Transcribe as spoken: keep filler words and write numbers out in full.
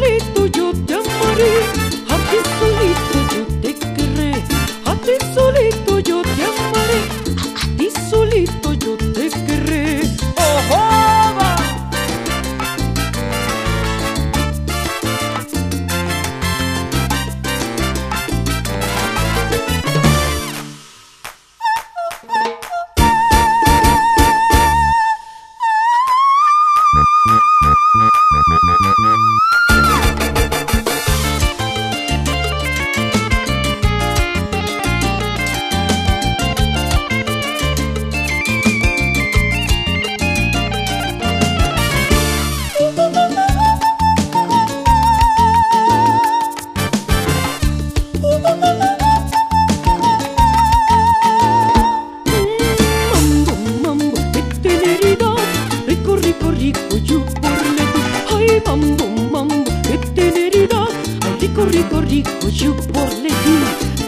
solito yo te amaré, a ti solito yo te querré, a ti solito yo te amaré, a, a ti solito yo te querré. ¡Oh, joda! Rico, yo por lejos, ay mambo, mambo, qué temeridad, ay rico, rico, rico, yo por lejos.